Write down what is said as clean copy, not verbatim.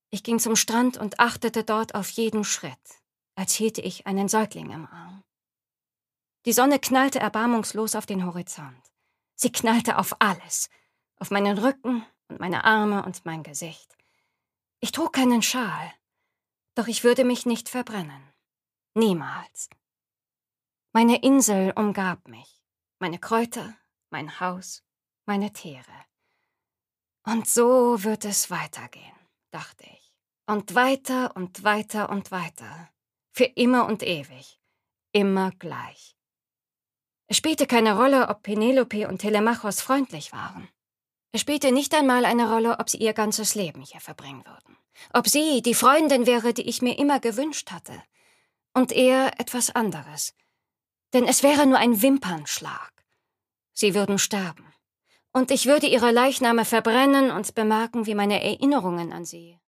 Ich ging zum Strand und achtete dort auf jeden Schritt, als hielte ich einen Säugling im Arm. Die Sonne knallte erbarmungslos auf den Horizont. Sie knallte auf alles, auf meinen Rücken und meine Arme und mein Gesicht. Ich trug keinen Schal, doch ich würde mich nicht verbrennen. Niemals. Meine Insel umgab mich, meine Kräuter, mein Haus, meine Tiere. Und so wird es weitergehen, dachte ich. Und weiter und weiter und weiter. Für immer und ewig. Immer gleich. Es spielte keine Rolle, ob Penelope und Telemachos freundlich waren. Es spielte nicht einmal eine Rolle, ob sie ihr ganzes Leben hier verbringen würden. Ob sie die Freundin wäre, die ich mir immer gewünscht hatte. Und er etwas anderes. Denn es wäre nur ein Wimpernschlag. Sie würden sterben. Und ich würde ihre Leichname verbrennen und bemerken, wie meine Erinnerungen an sie